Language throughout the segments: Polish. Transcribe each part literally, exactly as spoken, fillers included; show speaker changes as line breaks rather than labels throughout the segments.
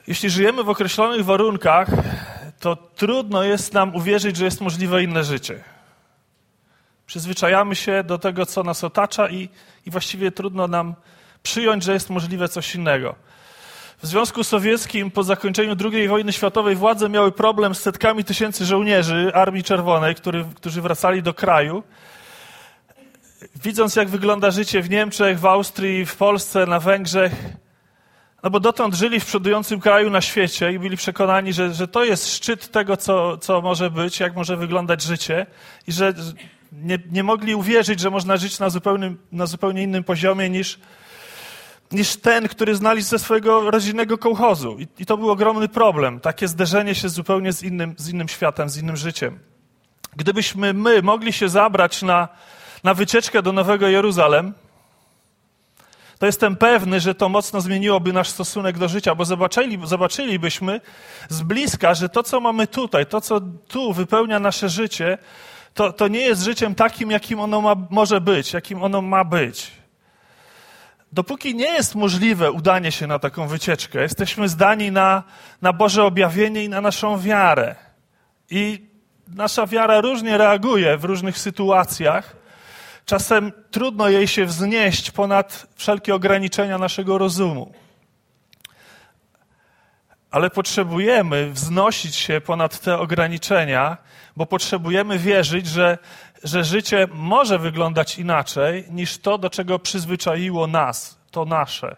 Jeśli żyjemy w określonych warunkach, to trudno jest nam uwierzyć, że jest możliwe inne życie. Przyzwyczajamy się do tego, co nas otacza i, i właściwie trudno nam przyjąć, że jest możliwe coś innego. W Związku Sowieckim po zakończeniu drugiej wojny światowej władze miały problem z setkami tysięcy żołnierzy Armii Czerwonej, który, którzy wracali do kraju. Widząc, jak wygląda życie w Niemczech, w Austrii, w Polsce, na Węgrzech, no bo dotąd żyli w przodującym kraju na świecie i byli przekonani, że, że to jest szczyt tego, co, co może być, jak może wyglądać życie i że nie, nie mogli uwierzyć, że można żyć na zupełnie, na zupełnie innym poziomie niż, niż ten, który znali ze swojego rodzinnego kołchozu. I, I to był ogromny problem, takie zderzenie się zupełnie z innym, z innym światem, z innym życiem. Gdybyśmy my mogli się zabrać na, na wycieczkę do Nowego Jeruzalem, to jestem pewny, że to mocno zmieniłoby nasz stosunek do życia, bo zobaczyli, zobaczylibyśmy z bliska, że to, co mamy tutaj, to, co tu wypełnia nasze życie, to, to nie jest życiem takim, jakim ono ma, może być, jakim ono ma być. Dopóki nie jest możliwe udanie się na taką wycieczkę, jesteśmy zdani na, na Boże objawienie i na naszą wiarę. I nasza wiara różnie reaguje w różnych sytuacjach. Czasem trudno jej się wznieść ponad wszelkie ograniczenia naszego rozumu. Ale potrzebujemy wznosić się ponad te ograniczenia, bo potrzebujemy wierzyć, że, że życie może wyglądać inaczej niż to, do czego przyzwyczaiło nas, to nasze.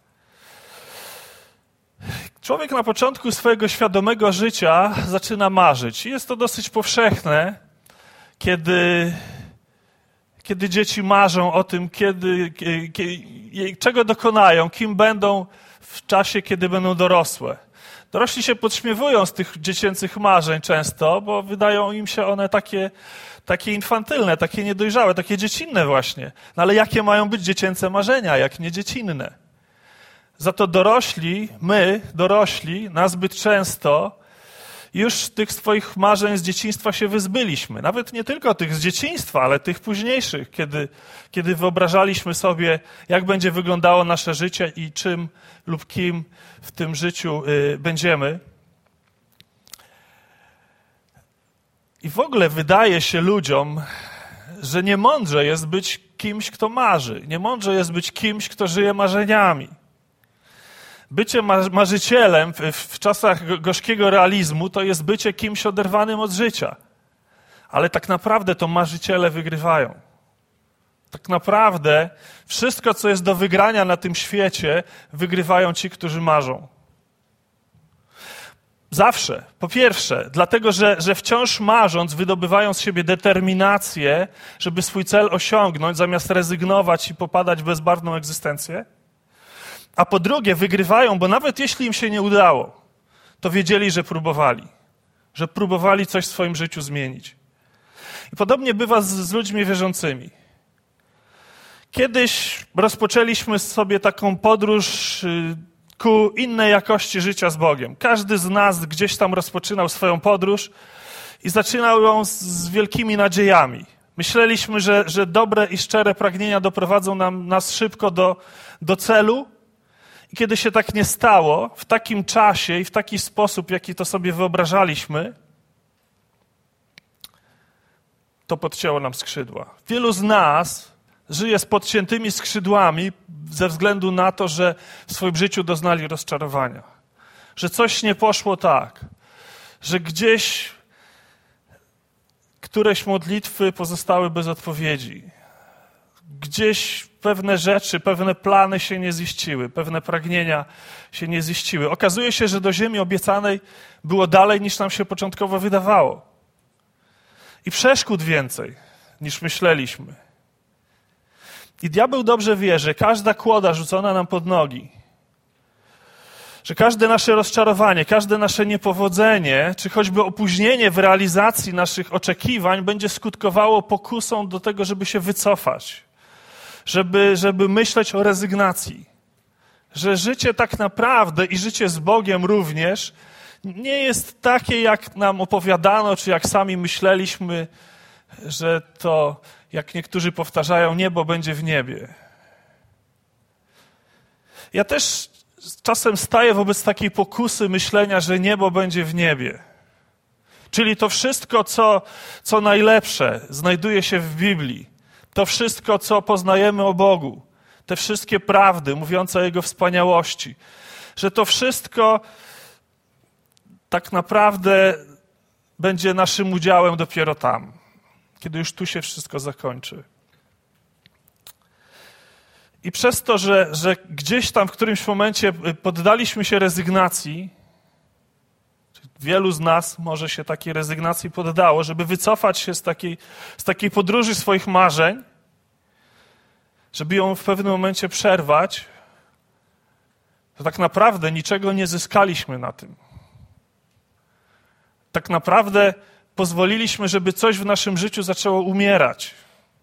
Człowiek na początku swojego świadomego życia zaczyna marzyć. I jest to dosyć powszechne, kiedy... Kiedy dzieci marzą o tym, kiedy, kiedy, czego dokonają, kim będą w czasie, kiedy będą dorosłe. Dorośli się podśmiewują z tych dziecięcych marzeń często, bo wydają im się one takie, takie infantylne, takie niedojrzałe, takie dziecinne właśnie. No ale jakie mają być dziecięce marzenia, jak nie dziecinne? Za to dorośli, my, dorośli, nazbyt często już tych swoich marzeń z dzieciństwa się wyzbyliśmy. Nawet nie tylko tych z dzieciństwa, ale tych późniejszych, kiedy, kiedy wyobrażaliśmy sobie, jak będzie wyglądało nasze życie i czym lub kim w tym życiu y, będziemy. I w ogóle wydaje się ludziom, że niemądrze jest być kimś, kto marzy. Niemądrze jest być kimś, kto żyje marzeniami. Bycie marzycielem w, w czasach gorzkiego realizmu to jest bycie kimś oderwanym od życia. Ale tak naprawdę to marzyciele wygrywają. Tak naprawdę wszystko, co jest do wygrania na tym świecie, wygrywają ci, którzy marzą. Zawsze. Po pierwsze, dlatego, że, że wciąż marząc, wydobywają z siebie determinację, żeby swój cel osiągnąć, zamiast rezygnować i popadać w bezbarwną egzystencję. A po drugie, wygrywają, bo nawet jeśli im się nie udało, to wiedzieli, że próbowali. Że próbowali coś w swoim życiu zmienić. I podobnie bywa z, z ludźmi wierzącymi. Kiedyś rozpoczęliśmy sobie taką podróż ku innej jakości życia z Bogiem. Każdy z nas gdzieś tam rozpoczynał swoją podróż i zaczynał ją z, z wielkimi nadziejami. Myśleliśmy, że, że dobre i szczere pragnienia doprowadzą nam, nas szybko do, do celu. I kiedy się tak nie stało, w takim czasie i w taki sposób, jaki to sobie wyobrażaliśmy, to podcięło nam skrzydła. Wielu z nas żyje z podciętymi skrzydłami ze względu na to, że w swoim życiu doznali rozczarowania. Że coś nie poszło tak, że gdzieś któreś modlitwy pozostały bez odpowiedzi. Gdzieś pewne rzeczy, pewne plany się nie ziściły, pewne pragnienia się nie ziściły. Okazuje się, że do ziemi obiecanej było dalej, niż nam się początkowo wydawało. I przeszkód więcej, niż myśleliśmy. I diabeł dobrze wie, że każda kłoda rzucona nam pod nogi, że każde nasze rozczarowanie, każde nasze niepowodzenie, czy choćby opóźnienie w realizacji naszych oczekiwań będzie skutkowało pokusą do tego, żeby się wycofać. Żeby, żeby myśleć o rezygnacji. Że życie tak naprawdę i życie z Bogiem również nie jest takie, jak nam opowiadano, czy jak sami myśleliśmy, że to, jak niektórzy powtarzają, niebo będzie w niebie. Ja też czasem staję wobec takiej pokusy myślenia, że niebo będzie w niebie. Czyli to wszystko, co, co najlepsze, znajduje się w Biblii. To wszystko, co poznajemy o Bogu. Te wszystkie prawdy mówiące o Jego wspaniałości. Że to wszystko tak naprawdę będzie naszym udziałem dopiero tam, kiedy już tu się wszystko zakończy. I przez to, że, że gdzieś tam w którymś momencie poddaliśmy się rezygnacji, wielu z nas może się takiej rezygnacji poddało, żeby wycofać się z takiej, z takiej podróży swoich marzeń, żeby ją w pewnym momencie przerwać, to tak naprawdę niczego nie zyskaliśmy na tym. Tak naprawdę pozwoliliśmy, żeby coś w naszym życiu zaczęło umierać.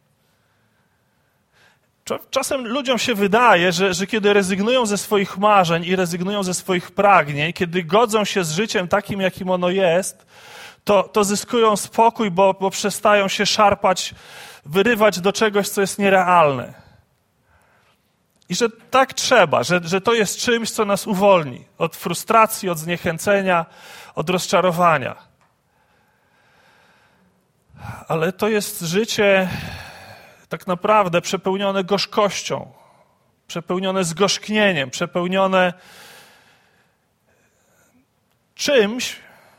Czasem ludziom się wydaje, że, że kiedy rezygnują ze swoich marzeń i rezygnują ze swoich pragnień, kiedy godzą się z życiem takim, jakim ono jest, to, to zyskują spokój, bo, bo przestają się szarpać, wyrywać do czegoś, co jest nierealne. I że tak trzeba, że, że to jest czymś, co nas uwolni od frustracji, od zniechęcenia, od rozczarowania. Ale to jest życie tak naprawdę przepełnione gorzkością, przepełnione zgorzknieniem, przepełnione czymś,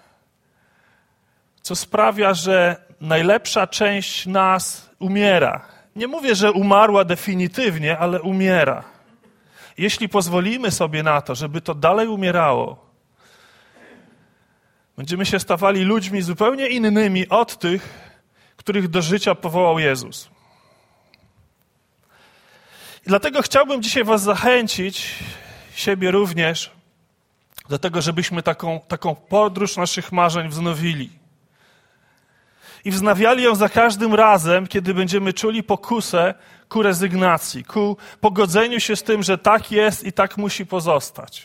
co sprawia, że najlepsza część nas umiera. Nie mówię, że umarła definitywnie, ale umiera. Jeśli pozwolimy sobie na to, żeby to dalej umierało, będziemy się stawali ludźmi zupełnie innymi od tych, których do życia powołał Jezus. I dlatego chciałbym dzisiaj was zachęcić, siebie również, do tego, żebyśmy taką, taką podróż naszych marzeń wznowili. I wznawiali ją za każdym razem, kiedy będziemy czuli pokusę ku rezygnacji, ku pogodzeniu się z tym, że tak jest i tak musi pozostać.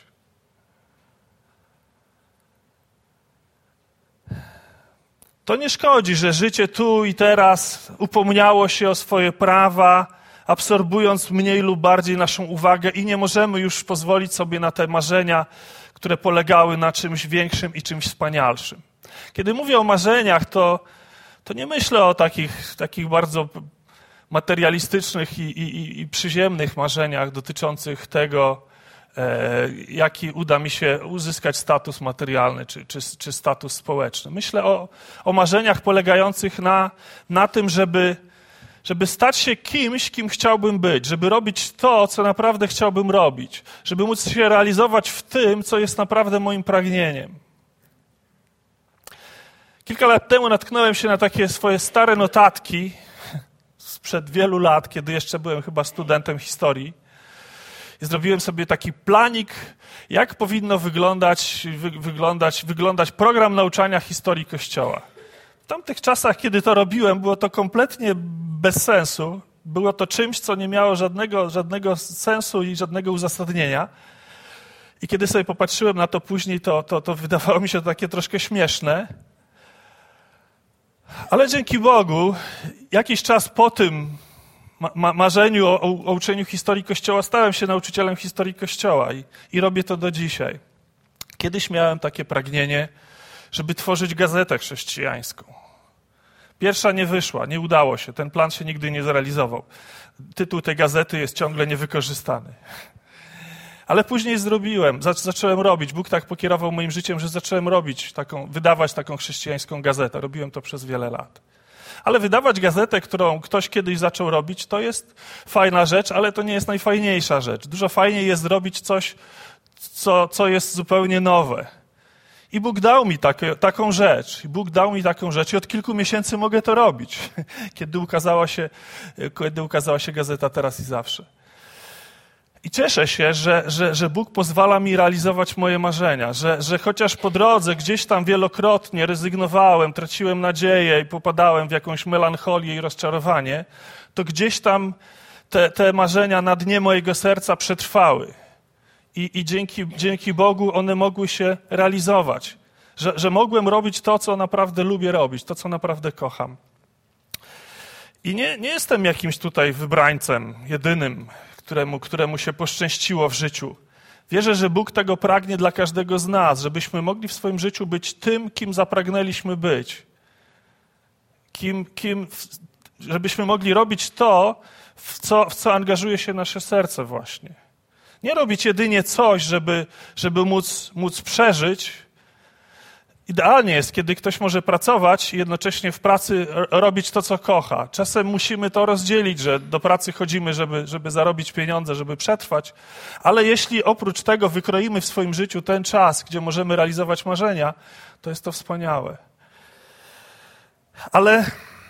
To nie szkodzi, że życie tu i teraz upomniało się o swoje prawa, absorbując mniej lub bardziej naszą uwagę i nie możemy już pozwolić sobie na te marzenia, które polegały na czymś większym i czymś wspanialszym. Kiedy mówię o marzeniach, to, to nie myślę o takich, takich bardzo materialistycznych i, i, i przyziemnych marzeniach dotyczących tego, e, jaki uda mi się uzyskać status materialny czy, czy, czy status społeczny. Myślę o, o marzeniach polegających na, na tym, żeby żeby stać się kimś, kim chciałbym być, żeby robić to, co naprawdę chciałbym robić, żeby móc się realizować w tym, co jest naprawdę moim pragnieniem. Kilka lat temu natknąłem się na takie swoje stare notatki sprzed wielu lat, kiedy jeszcze byłem chyba studentem historii. I zrobiłem sobie taki planik, jak powinno wyglądać, wy, wyglądać, wyglądać program nauczania historii Kościoła. W tamtych czasach, kiedy to robiłem, było to kompletnie bez sensu. Było to czymś, co nie miało żadnego, żadnego sensu i żadnego uzasadnienia. I kiedy sobie popatrzyłem na to później, to, to, to wydawało mi się to takie troszkę śmieszne. Ale dzięki Bogu, jakiś czas po tym ma- marzeniu o, o uczeniu historii Kościoła stałem się nauczycielem historii Kościoła i, i robię to do dzisiaj. Kiedyś miałem takie pragnienie, żeby tworzyć gazetę chrześcijańską. Pierwsza nie wyszła, nie udało się, ten plan się nigdy nie zrealizował. Tytuł tej gazety jest ciągle niewykorzystany. Ale później zrobiłem, zacząłem robić. Bóg tak pokierował moim życiem, że zacząłem robić taką, wydawać taką chrześcijańską gazetę. Robiłem to przez wiele lat. Ale wydawać gazetę, którą ktoś kiedyś zaczął robić, to jest fajna rzecz, ale to nie jest najfajniejsza rzecz. Dużo fajniej jest zrobić coś, co, co jest zupełnie nowe. I Bóg dał mi takie, taką rzecz. I Bóg dał mi taką rzecz i od kilku miesięcy mogę to robić, kiedy ukazała się, kiedy ukazała się gazeta Teraz i Zawsze. I cieszę się, że, że, że Bóg pozwala mi realizować moje marzenia, że, że chociaż po drodze gdzieś tam wielokrotnie rezygnowałem, traciłem nadzieję i popadałem w jakąś melancholię i rozczarowanie, to gdzieś tam te, te marzenia na dnie mojego serca przetrwały. I, i dzięki, dzięki Bogu one mogły się realizować, że, że mogłem robić to, co naprawdę lubię robić, to, co naprawdę kocham. I nie, nie jestem jakimś tutaj wybrańcem jedynym, któremu, któremu się poszczęściło w życiu, Wierzę, że Bóg tego pragnie dla każdego z nas, żebyśmy mogli w swoim życiu być tym, kim zapragnęliśmy być. Kim, kim, żebyśmy mogli robić to, w co, w co angażuje się nasze serce właśnie. Nie robić jedynie coś, żeby, żeby móc, móc przeżyć. Idealnie jest, kiedy ktoś może pracować i jednocześnie w pracy robić to, co kocha. Czasem musimy to rozdzielić, że do pracy chodzimy, żeby, żeby zarobić pieniądze, żeby przetrwać. Ale jeśli oprócz tego wykroimy w swoim życiu ten czas, gdzie możemy realizować marzenia, to jest to wspaniałe. Ale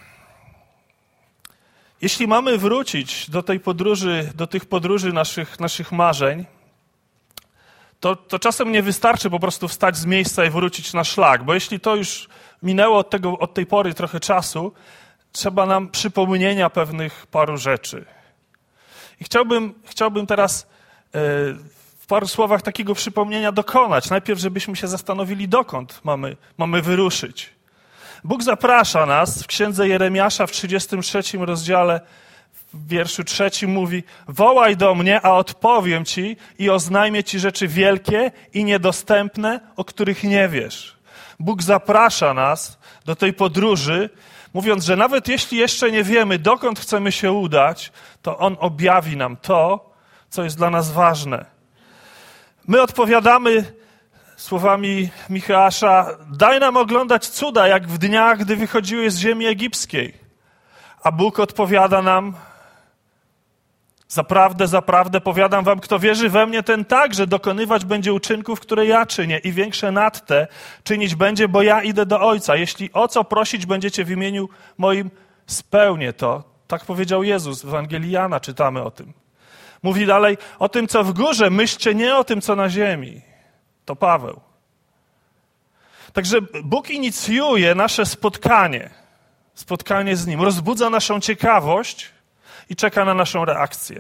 jeśli mamy wrócić do tej podróży, do tych podróży naszych, naszych marzeń, to, to czasem nie wystarczy po prostu wstać z miejsca i wrócić na szlak, bo jeśli to już minęło od, tego, od tej pory trochę czasu, trzeba nam przypomnienia pewnych paru rzeczy. I chciałbym, chciałbym teraz e, w paru słowach takiego przypomnienia dokonać. Najpierw, żebyśmy się zastanowili, dokąd mamy, mamy wyruszyć. Bóg zaprasza nas w księdze Jeremiasza w trzydziestym trzecim rozdziale, w wierszu trzecim mówi: wołaj do mnie, a odpowiem ci i oznajmię ci rzeczy wielkie i niedostępne, o których nie wiesz. Bóg zaprasza nas do tej podróży, mówiąc, że nawet jeśli jeszcze nie wiemy, dokąd chcemy się udać, to On objawi nam to, co jest dla nas ważne. My odpowiadamy słowami Micheała: daj nam oglądać cuda, jak w dniach, gdy wychodziły z ziemi egipskiej. A Bóg odpowiada nam: zaprawdę, zaprawdę powiadam wam, kto wierzy we mnie, ten także dokonywać będzie uczynków, które ja czynię, i większe nad te czynić będzie, bo ja idę do Ojca. Jeśli o co prosić będziecie w imieniu moim, spełnię to. Tak powiedział Jezus. W Ewangelii Jana czytamy o tym. Mówi dalej: o tym, co w górze, myślcie nie o tym, co na ziemi. To Paweł. Także Bóg inicjuje nasze spotkanie. Spotkanie z Nim. Rozbudza naszą ciekawość i czeka na naszą reakcję.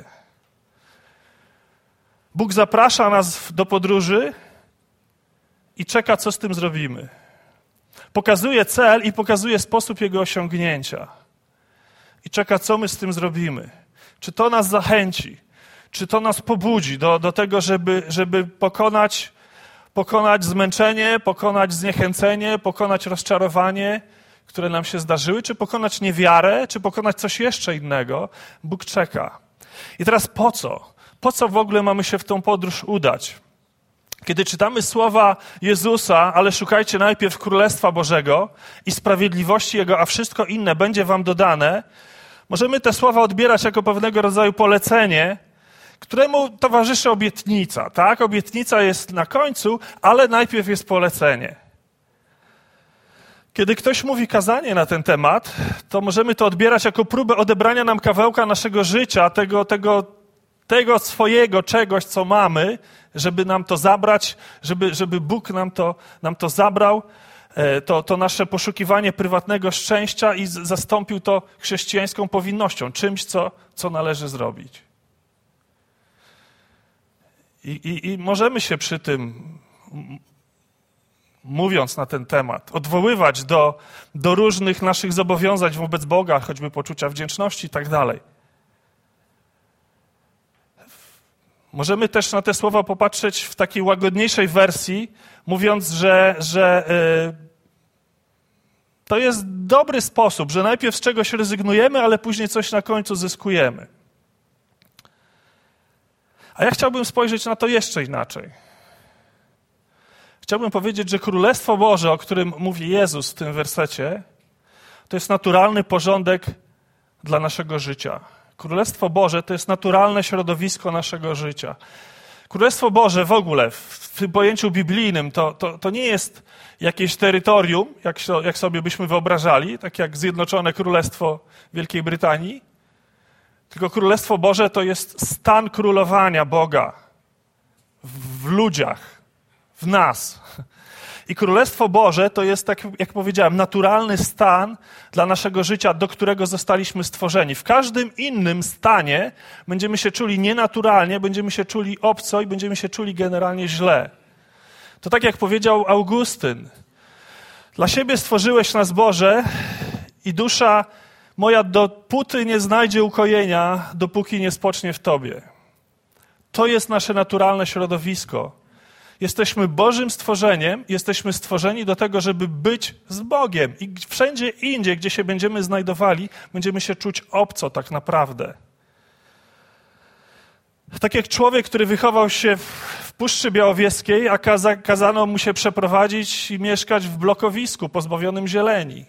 Bóg zaprasza nas do podróży i czeka, co z tym zrobimy. Pokazuje cel i pokazuje sposób jego osiągnięcia. I czeka, co my z tym zrobimy. Czy to nas zachęci, czy to nas pobudzi do, do tego, żeby, żeby pokonać, pokonać zmęczenie, pokonać zniechęcenie, pokonać rozczarowanie, które nam się zdarzyły, czy pokonać niewiarę, czy pokonać coś jeszcze innego. Bóg czeka. I teraz po co? Po co w ogóle mamy się w tą podróż udać? Kiedy czytamy słowa Jezusa, ale szukajcie najpierw Królestwa Bożego i sprawiedliwości Jego, a wszystko inne będzie wam dodane, możemy te słowa odbierać jako pewnego rodzaju polecenie, któremu towarzyszy obietnica. Tak? Obietnica jest na końcu, ale najpierw jest polecenie. Kiedy ktoś mówi kazanie na ten temat, to możemy to odbierać jako próbę odebrania nam kawałka naszego życia, tego, tego, tego swojego czegoś, co mamy, żeby nam to zabrać, żeby, żeby Bóg nam to, nam to zabrał, to, to nasze poszukiwanie prywatnego szczęścia i zastąpił to chrześcijańską powinnością, czymś, co, co należy zrobić. I, i, I możemy się przy tym, mówiąc na ten temat, odwoływać do, do różnych naszych zobowiązań wobec Boga, choćby poczucia wdzięczności i tak dalej. Możemy też na te słowa popatrzeć w takiej łagodniejszej wersji, mówiąc, że, że yy, to jest dobry sposób, że najpierw z czegoś rezygnujemy, ale później coś na końcu zyskujemy. A ja chciałbym spojrzeć na to jeszcze inaczej. Chciałbym powiedzieć, że Królestwo Boże, o którym mówi Jezus w tym wersecie, to jest naturalny porządek dla naszego życia. Królestwo Boże to jest naturalne środowisko naszego życia. Królestwo Boże w ogóle, w tym pojęciu biblijnym, to, to, to nie jest jakieś terytorium, jak, jak sobie byśmy wyobrażali, tak jak Zjednoczone Królestwo Wielkiej Brytanii, tylko Królestwo Boże to jest stan królowania Boga w, w ludziach, w nas. I Królestwo Boże to jest, tak jak powiedziałem, naturalny stan dla naszego życia, do którego zostaliśmy stworzeni. W każdym innym stanie będziemy się czuli nienaturalnie, będziemy się czuli obco i będziemy się czuli generalnie źle. To tak jak powiedział Augustyn. Dla siebie stworzyłeś nas, Boże, i dusza moja dopóty nie znajdzie ukojenia, dopóki nie spocznie w Tobie. To jest nasze naturalne środowisko. Jesteśmy Bożym stworzeniem, jesteśmy stworzeni do tego, żeby być z Bogiem. I wszędzie indziej, gdzie się będziemy znajdowali, będziemy się czuć obco tak naprawdę. Tak jak człowiek, który wychował się w Puszczy Białowieskiej, a kaza, kazano mu się przeprowadzić i mieszkać w blokowisku pozbawionym zieleni.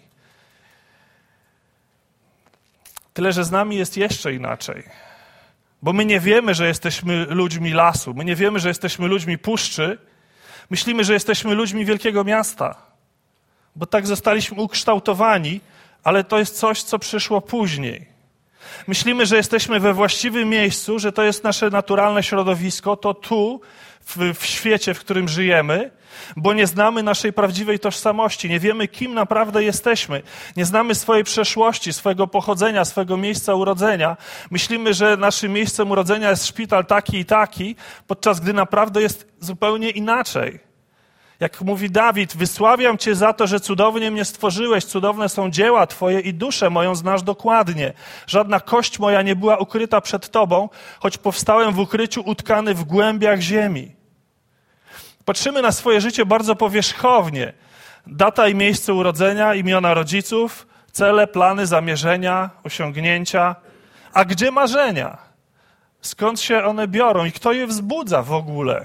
Tyle, że z nami jest jeszcze inaczej. Bo my nie wiemy, że jesteśmy ludźmi lasu. My nie wiemy, że jesteśmy ludźmi puszczy. Myślimy, że jesteśmy ludźmi wielkiego miasta. Bo tak zostaliśmy ukształtowani, ale to jest coś, co przyszło później. Myślimy, że jesteśmy we właściwym miejscu, że to jest nasze naturalne środowisko, to tu, w, w świecie, w którym żyjemy, bo nie znamy naszej prawdziwej tożsamości, nie wiemy, kim naprawdę jesteśmy, nie znamy swojej przeszłości, swojego pochodzenia, swojego miejsca urodzenia. Myślimy, że naszym miejscem urodzenia jest szpital taki i taki, podczas gdy naprawdę jest zupełnie inaczej. Jak mówi Dawid, wysławiam Cię za to, że cudownie mnie stworzyłeś, cudowne są dzieła Twoje i duszę moją znasz dokładnie. Żadna kość moja nie była ukryta przed Tobą, choć powstałem w ukryciu utkany w głębiach ziemi. Patrzymy na swoje życie bardzo powierzchownie. Data i miejsce urodzenia, imiona rodziców, cele, plany, zamierzenia, osiągnięcia. A gdzie marzenia? Skąd się one biorą i kto je wzbudza w ogóle?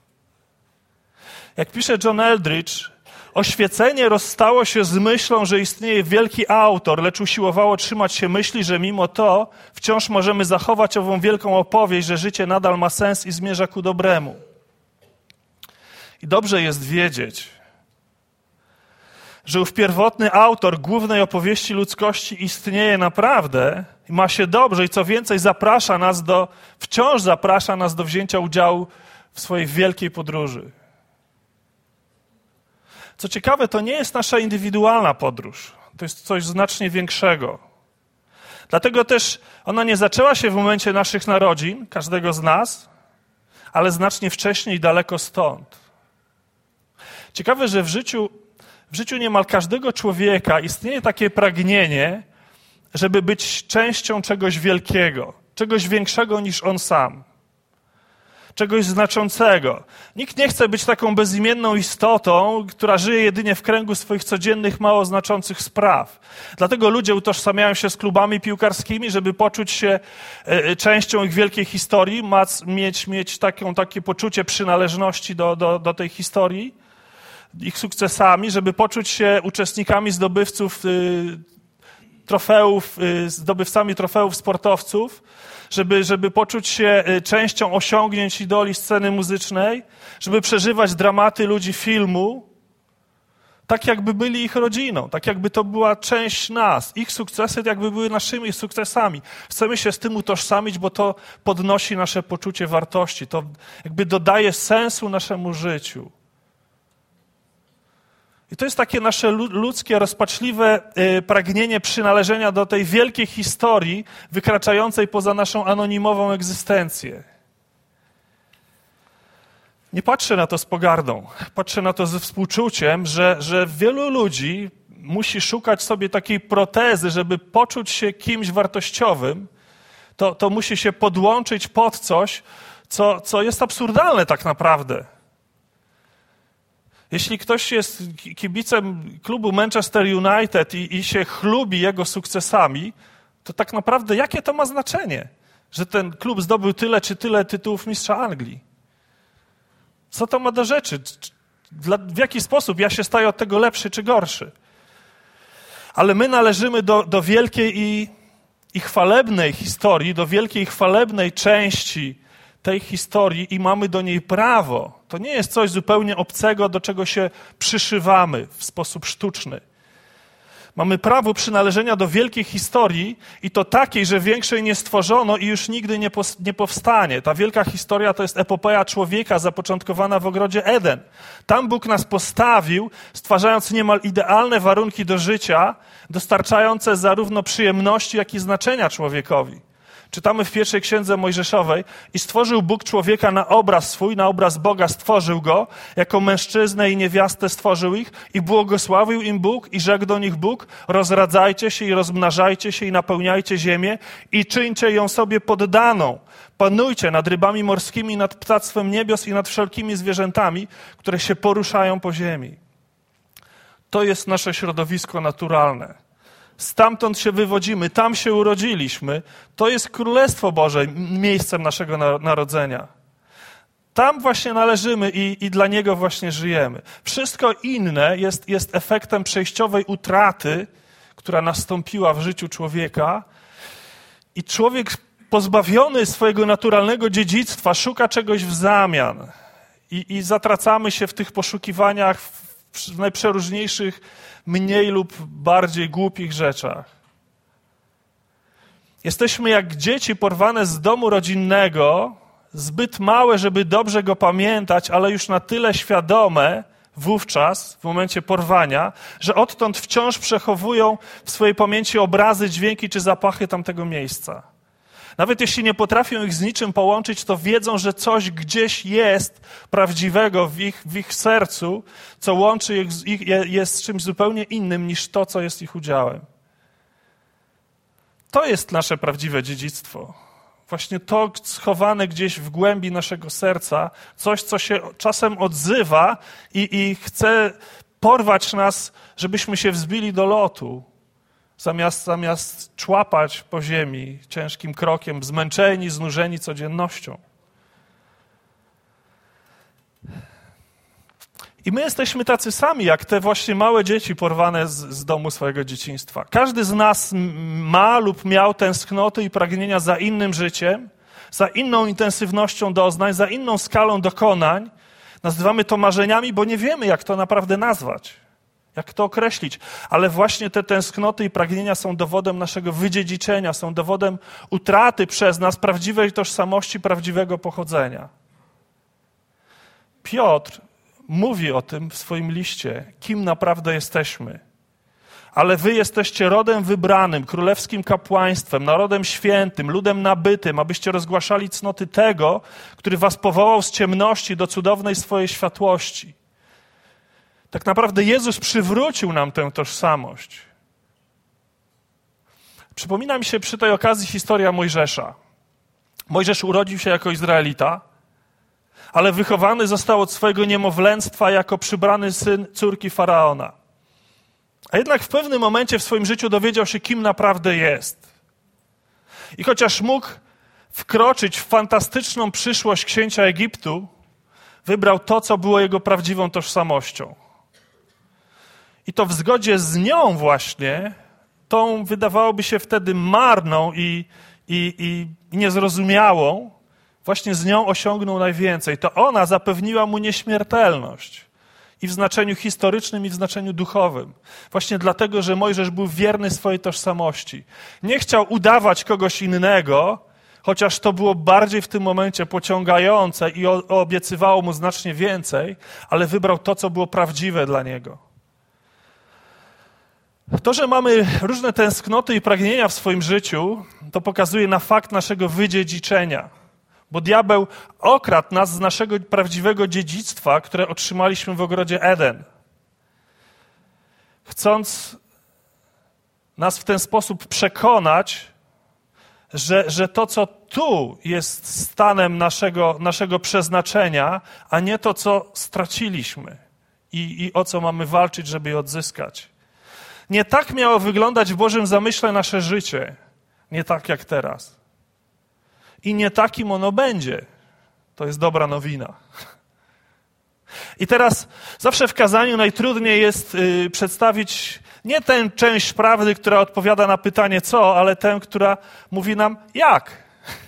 Jak pisze John Eldridge, oświecenie rozstało się z myślą, że istnieje wielki autor, lecz usiłowało trzymać się myśli, że mimo to wciąż możemy zachować ową wielką opowieść, że życie nadal ma sens i zmierza ku dobremu. I dobrze jest wiedzieć, że ów pierwotny autor głównej opowieści ludzkości istnieje naprawdę i ma się dobrze i co więcej zaprasza nas do, wciąż zaprasza nas do wzięcia udziału w swojej wielkiej podróży. Co ciekawe, to nie jest nasza indywidualna podróż. To jest coś znacznie większego. Dlatego też ona nie zaczęła się w momencie naszych narodzin, każdego z nas, ale znacznie wcześniej i daleko stąd. Ciekawe, że w życiu, w życiu niemal każdego człowieka istnieje takie pragnienie, żeby być częścią czegoś wielkiego, czegoś większego niż on sam. Czegoś znaczącego. Nikt nie chce być taką bezimienną istotą, która żyje jedynie w kręgu swoich codziennych, mało znaczących spraw. Dlatego ludzie utożsamiają się z klubami piłkarskimi, żeby poczuć się częścią ich wielkiej historii, mieć, mieć taką, takie poczucie przynależności do, do, do tej historii, ich sukcesami, żeby poczuć się uczestnikami, zdobywców trofeów, zdobywcami trofeów sportowców, żeby, żeby poczuć się częścią osiągnięć idoli sceny muzycznej, żeby przeżywać dramaty ludzi filmu, tak jakby byli ich rodziną, tak jakby to była część nas. Ich sukcesy jakby były naszymi sukcesami. Chcemy się z tym utożsamić, bo to podnosi nasze poczucie wartości, to jakby dodaje sensu naszemu życiu. I to jest takie nasze ludzkie, rozpaczliwe pragnienie przynależenia do tej wielkiej historii, wykraczającej poza naszą anonimową egzystencję. Nie patrzę na to z pogardą, patrzę na to ze współczuciem, że, że wielu ludzi musi szukać sobie takiej protezy, żeby poczuć się kimś wartościowym, to, to musi się podłączyć pod coś, co, co jest absurdalne tak naprawdę. Jeśli ktoś jest kibicem klubu Manchester United i, i się chlubi jego sukcesami, to tak naprawdę jakie to ma znaczenie, że ten klub zdobył tyle czy tyle tytułów mistrza Anglii? Co to ma do rzeczy? Dla, w jaki sposób ja się staję od tego lepszy czy gorszy? Ale my należymy do, do wielkiej i, i chwalebnej historii, do wielkiej i chwalebnej części tej historii i mamy do niej prawo. To nie jest coś zupełnie obcego, do czego się przyszywamy w sposób sztuczny. Mamy prawo przynależenia do wielkiej historii i to takiej, że większej nie stworzono i już nigdy nie, pos- nie powstanie. Ta wielka historia to jest epopeja człowieka zapoczątkowana w ogrodzie Eden. Tam Bóg nas postawił, stwarzając niemal idealne warunki do życia, dostarczające zarówno przyjemności, jak i znaczenia człowiekowi. Czytamy w pierwszej księdze Mojżeszowej: i stworzył Bóg człowieka na obraz swój, na obraz Boga stworzył go, jako mężczyznę i niewiastę stworzył ich i błogosławił im Bóg i rzekł do nich Bóg: rozradzajcie się i rozmnażajcie się i napełniajcie ziemię i czyńcie ją sobie poddaną. Panujcie nad rybami morskimi, nad ptactwem niebios i nad wszelkimi zwierzętami, które się poruszają po ziemi. To jest nasze środowisko naturalne. Stamtąd się wywodzimy, tam się urodziliśmy. To jest Królestwo Boże, miejscem naszego narodzenia. Tam właśnie należymy i, i dla Niego właśnie żyjemy. Wszystko inne jest, jest efektem przejściowej utraty, która nastąpiła w życiu człowieka. I człowiek pozbawiony swojego naturalnego dziedzictwa szuka czegoś w zamian. I, i zatracamy się w tych poszukiwaniach w najprzeróżniejszych, mniej lub bardziej głupich rzeczach. Jesteśmy jak dzieci porwane z domu rodzinnego, zbyt małe, żeby dobrze go pamiętać, ale już na tyle świadome wówczas, w momencie porwania, że odtąd wciąż przechowują w swojej pamięci obrazy, dźwięki czy zapachy tamtego miejsca. Nawet jeśli nie potrafią ich z niczym połączyć, to wiedzą, że coś gdzieś jest prawdziwego w ich, w ich sercu, co łączy ich, ich jest z czymś zupełnie innym niż to, co jest ich udziałem. To jest nasze prawdziwe dziedzictwo. Właśnie to schowane gdzieś w głębi naszego serca, coś, co się czasem odzywa i, i chce porwać nas, żebyśmy się wzbili do lotu. Zamiast, zamiast człapać po ziemi ciężkim krokiem, zmęczeni, znużeni codziennością. I my jesteśmy tacy sami, jak te właśnie małe dzieci porwane z, z domu swojego dzieciństwa. Każdy z nas ma lub miał tęsknoty i pragnienia za innym życiem, za inną intensywnością doznań, za inną skalą dokonań. Nazywamy to marzeniami, bo nie wiemy, jak to naprawdę nazwać. Jak to określić? Ale właśnie te tęsknoty i pragnienia są dowodem naszego wydziedziczenia, są dowodem utraty przez nas prawdziwej tożsamości, prawdziwego pochodzenia. Piotr mówi o tym w swoim liście, kim naprawdę jesteśmy. Ale wy jesteście rodem wybranym, królewskim kapłaństwem, narodem świętym, ludem nabytym, abyście rozgłaszali cnoty tego, który was powołał z ciemności do cudownej swojej światłości. Tak naprawdę Jezus przywrócił nam tę tożsamość. Przypomina mi się przy tej okazji historia Mojżesza. Mojżesz urodził się jako Izraelita, ale wychowany został od swojego niemowlęctwa jako przybrany syn córki Faraona. A jednak w pewnym momencie w swoim życiu dowiedział się, kim naprawdę jest. I chociaż mógł wkroczyć w fantastyczną przyszłość księcia Egiptu, wybrał to, co było jego prawdziwą tożsamością. I to w zgodzie z nią właśnie, tą wydawałoby się wtedy marną i, i, i niezrozumiałą, właśnie z nią osiągnął najwięcej. To ona zapewniła mu nieśmiertelność. I w znaczeniu historycznym, i w znaczeniu duchowym. Właśnie dlatego, że Mojżesz był wierny swojej tożsamości. Nie chciał udawać kogoś innego, chociaż to było bardziej w tym momencie pociągające i obiecywało mu znacznie więcej, ale wybrał to, co było prawdziwe dla niego. To, że mamy różne tęsknoty i pragnienia w swoim życiu, to pokazuje na fakt naszego wydziedziczenia. Bo diabeł okradł nas z naszego prawdziwego dziedzictwa, które otrzymaliśmy w ogrodzie Eden. Chcąc nas w ten sposób przekonać, że, że to, co tu jest stanem naszego, naszego przeznaczenia, a nie to, co straciliśmy i, i o co mamy walczyć, żeby je odzyskać. Nie tak miało wyglądać w Bożym zamyśle nasze życie, nie tak jak teraz. I nie takim ono będzie. To jest dobra nowina. I teraz zawsze w kazaniu najtrudniej jest y, przedstawić nie tę część prawdy, która odpowiada na pytanie co, ale tę, która mówi nam jak.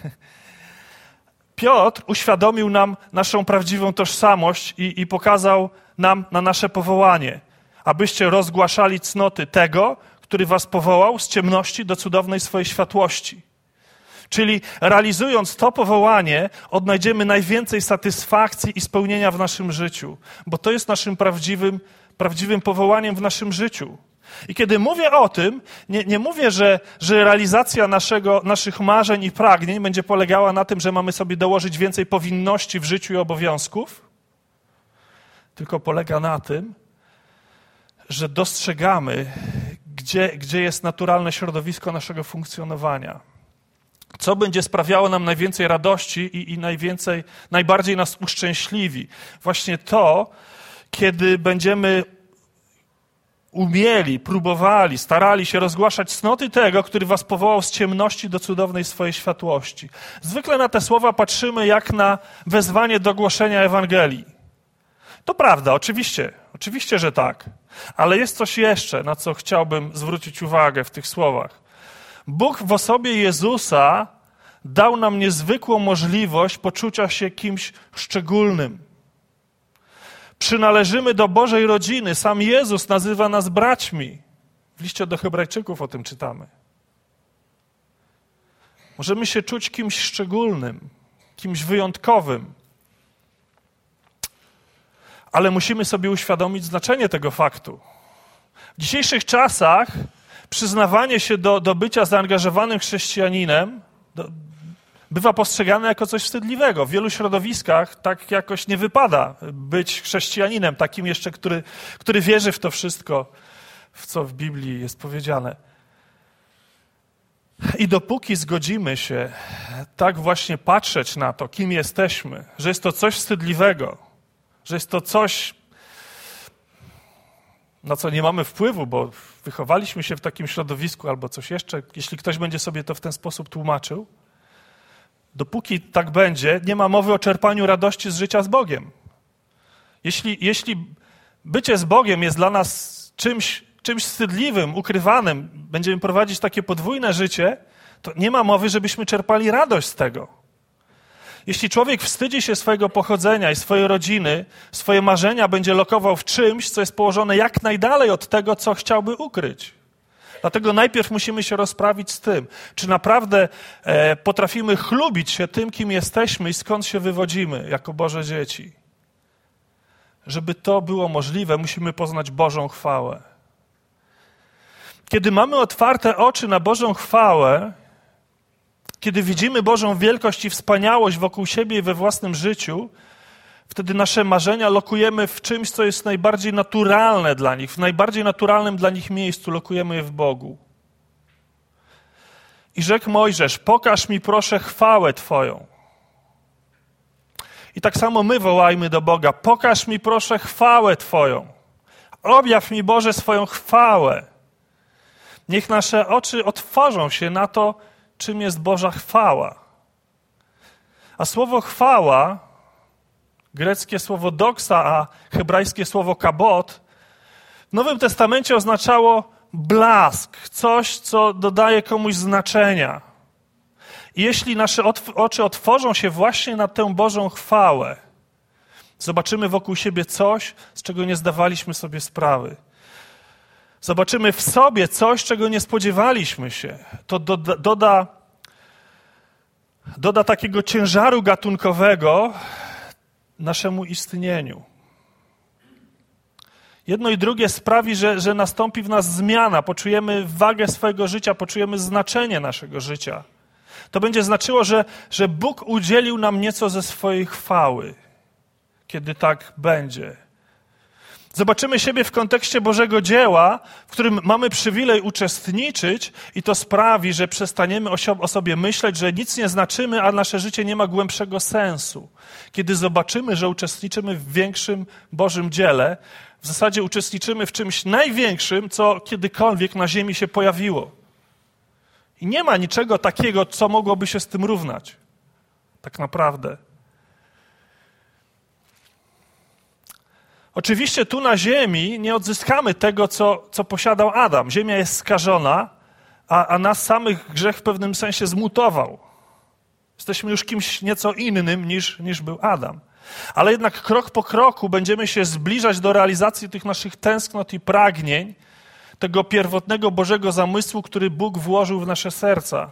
Piotr uświadomił nam naszą prawdziwą tożsamość i, i pokazał nam na nasze powołanie. Abyście rozgłaszali cnoty tego, który was powołał z ciemności do cudownej swojej światłości. Czyli realizując to powołanie, odnajdziemy najwięcej satysfakcji i spełnienia w naszym życiu, bo to jest naszym prawdziwym, prawdziwym powołaniem w naszym życiu. I kiedy mówię o tym, nie, nie mówię, że, że realizacja naszego, naszych marzeń i pragnień będzie polegała na tym, że mamy sobie dołożyć więcej powinności w życiu i obowiązków, tylko polega na tym, że dostrzegamy, gdzie, gdzie jest naturalne środowisko naszego funkcjonowania. Co będzie sprawiało nam najwięcej radości i, i najwięcej, najbardziej nas uszczęśliwi. Właśnie to, kiedy będziemy umieli, próbowali, starali się rozgłaszać cnoty tego, który was powołał z ciemności do cudownej swojej światłości. Zwykle na te słowa patrzymy jak na wezwanie do głoszenia Ewangelii. To prawda, oczywiście, oczywiście, że tak. Ale jest coś jeszcze, na co chciałbym zwrócić uwagę w tych słowach. Bóg w osobie Jezusa dał nam niezwykłą możliwość poczucia się kimś szczególnym. Przynależymy do Bożej rodziny. Sam Jezus nazywa nas braćmi. W liście do Hebrajczyków o tym czytamy. Możemy się czuć kimś szczególnym, kimś wyjątkowym. Ale musimy sobie uświadomić znaczenie tego faktu. W dzisiejszych czasach przyznawanie się do, do bycia zaangażowanym chrześcijaninem do, bywa postrzegane jako coś wstydliwego. W wielu środowiskach tak jakoś nie wypada być chrześcijaninem, takim jeszcze, który, który wierzy w to wszystko, w co w Biblii jest powiedziane. I dopóki zgodzimy się tak właśnie patrzeć na to, kim jesteśmy, że jest to coś wstydliwego, że jest to coś, na co nie mamy wpływu, bo wychowaliśmy się w takim środowisku albo coś jeszcze, jeśli ktoś będzie sobie to w ten sposób tłumaczył, dopóki tak będzie, nie ma mowy o czerpaniu radości z życia z Bogiem. Jeśli, jeśli bycie z Bogiem jest dla nas czymś, czymś wstydliwym, ukrywanym, będziemy prowadzić takie podwójne życie, to nie ma mowy, żebyśmy czerpali radość z tego. Jeśli człowiek wstydzi się swojego pochodzenia i swojej rodziny, swoje marzenia będzie lokował w czymś, co jest położone jak najdalej od tego, co chciałby ukryć. Dlatego najpierw musimy się rozprawić z tym, czy naprawdę e, potrafimy chlubić się tym, kim jesteśmy i skąd się wywodzimy jako Boże dzieci. Żeby to było możliwe, musimy poznać Bożą chwałę. Kiedy mamy otwarte oczy na Bożą chwałę, kiedy widzimy Bożą wielkość i wspaniałość wokół siebie i we własnym życiu, wtedy nasze marzenia lokujemy w czymś, co jest najbardziej naturalne dla nich. W najbardziej naturalnym dla nich miejscu lokujemy je w Bogu. I rzekł Mojżesz, pokaż mi proszę chwałę Twoją. I tak samo my wołajmy do Boga, pokaż mi proszę chwałę Twoją. Objaw mi Boże swoją chwałę. Niech nasze oczy otworzą się na to, czym jest Boża chwała. A słowo chwała, greckie słowo doksa, a hebrajskie słowo kabot, w Nowym Testamencie oznaczało blask, coś, co dodaje komuś znaczenia. I jeśli nasze oczy otworzą się właśnie na tę Bożą chwałę, zobaczymy wokół siebie coś, z czego nie zdawaliśmy sobie sprawy. Zobaczymy w sobie coś, czego nie spodziewaliśmy się. To doda, doda, doda takiego ciężaru gatunkowego naszemu istnieniu. Jedno i drugie sprawi, że, że nastąpi w nas zmiana. Poczujemy wagę swojego życia, poczujemy znaczenie naszego życia. To będzie znaczyło, że, że Bóg udzielił nam nieco ze swojej chwały, kiedy tak będzie. Zobaczymy siebie w kontekście Bożego dzieła, w którym mamy przywilej uczestniczyć i to sprawi, że przestaniemy o sobie myśleć, że nic nie znaczymy, a nasze życie nie ma głębszego sensu. Kiedy zobaczymy, że uczestniczymy w większym Bożym dziele, w zasadzie uczestniczymy w czymś największym, co kiedykolwiek na ziemi się pojawiło. I nie ma niczego takiego, co mogłoby się z tym równać. Tak naprawdę. Oczywiście tu na ziemi nie odzyskamy tego, co, co posiadał Adam. Ziemia jest skażona, a, a nas samych grzech w pewnym sensie zmutował. Jesteśmy już kimś nieco innym niż, niż był Adam. Ale jednak krok po kroku będziemy się zbliżać do realizacji tych naszych tęsknot i pragnień, tego pierwotnego Bożego zamysłu, który Bóg włożył w nasze serca.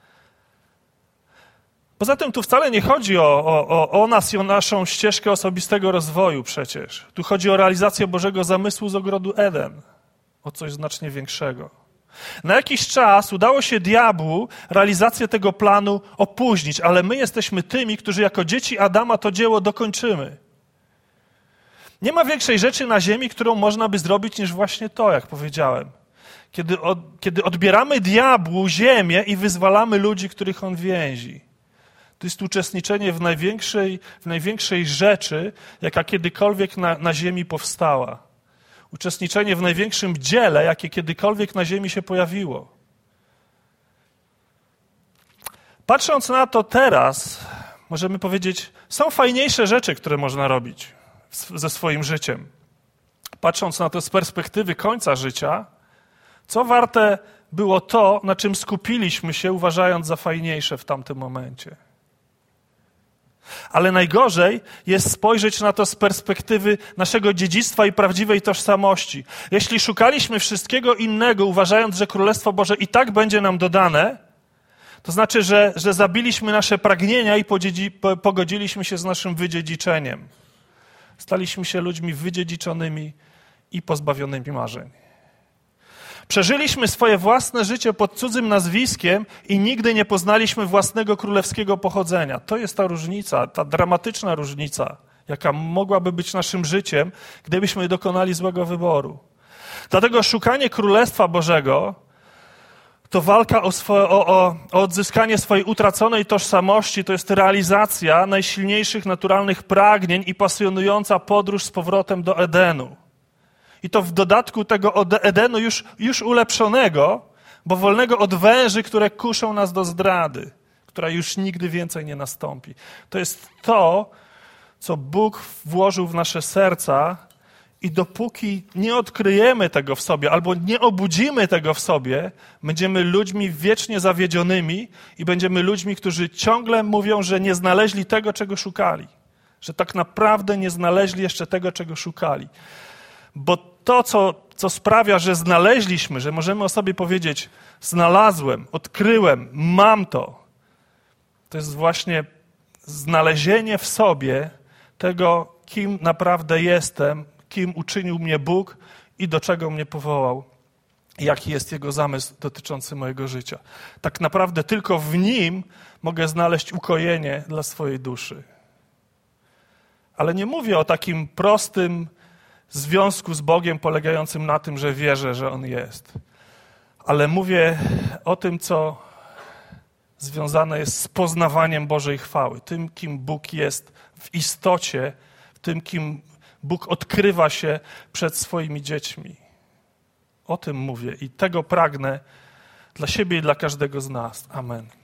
Poza tym tu wcale nie chodzi o, o, o nas i o naszą ścieżkę osobistego rozwoju przecież. Tu chodzi o realizację Bożego zamysłu z ogrodu Eden. o coś znacznie większego. Na jakiś czas udało się diabłu realizację tego planu opóźnić, ale my jesteśmy tymi, którzy jako dzieci Adama to dzieło dokończymy. Nie ma większej rzeczy na ziemi, którą można by zrobić niż właśnie to, jak powiedziałem. Kiedy, od, kiedy odbieramy diabłu ziemię i wyzwalamy ludzi, których on więzi. To jest uczestniczenie w największej, w największej rzeczy, jaka kiedykolwiek na, na ziemi powstała. Uczestniczenie w największym dziele, jakie kiedykolwiek na ziemi się pojawiło. Patrząc na to teraz, możemy powiedzieć, są fajniejsze rzeczy, które można robić ze swoim życiem. Patrząc na to z perspektywy końca życia, co warte było to, na czym skupiliśmy się, uważając za fajniejsze w tamtym momencie. Ale najgorzej jest spojrzeć na to z perspektywy naszego dziedzictwa i prawdziwej tożsamości. Jeśli szukaliśmy wszystkiego innego, uważając, że Królestwo Boże i tak będzie nam dodane, to znaczy, że, że zabiliśmy nasze pragnienia i podziedzi, po, pogodziliśmy się z naszym wydziedziczeniem. Staliśmy się ludźmi wydziedziczonymi i pozbawionymi marzeń. Przeżyliśmy swoje własne życie pod cudzym nazwiskiem i nigdy nie poznaliśmy własnego królewskiego pochodzenia. To jest ta różnica, ta dramatyczna różnica, jaka mogłaby być naszym życiem, gdybyśmy dokonali złego wyboru. Dlatego szukanie Królestwa Bożego to walka o, swoje, o, o, o odzyskanie swojej utraconej tożsamości, to jest realizacja najsilniejszych naturalnych pragnień i pasjonująca podróż z powrotem do Edenu. I to w dodatku tego Edenu już, już ulepszonego, bo wolnego od węży, które kuszą nas do zdrady, która już nigdy więcej nie nastąpi. To jest to, co Bóg włożył w nasze serca i dopóki nie odkryjemy tego w sobie albo nie obudzimy tego w sobie, będziemy ludźmi wiecznie zawiedzionymi i będziemy ludźmi, którzy ciągle mówią, że nie znaleźli tego, czego szukali. Że tak naprawdę nie znaleźli jeszcze tego, czego szukali. Bo to, co, co sprawia, że znaleźliśmy, że możemy o sobie powiedzieć, znalazłem, odkryłem, mam to, to jest właśnie znalezienie w sobie tego, kim naprawdę jestem, kim uczynił mnie Bóg i do czego mnie powołał. Jaki jest Jego zamysł dotyczący mojego życia. Tak naprawdę tylko w Nim mogę znaleźć ukojenie dla swojej duszy. Ale nie mówię o takim prostym związku z Bogiem polegającym na tym, że wierzę, że On jest. Ale mówię o tym, co związane jest z poznawaniem Bożej chwały. Tym, kim Bóg jest w istocie, tym, kim Bóg odkrywa się przed swoimi dziećmi. O tym mówię i tego pragnę dla siebie i dla każdego z nas. Amen.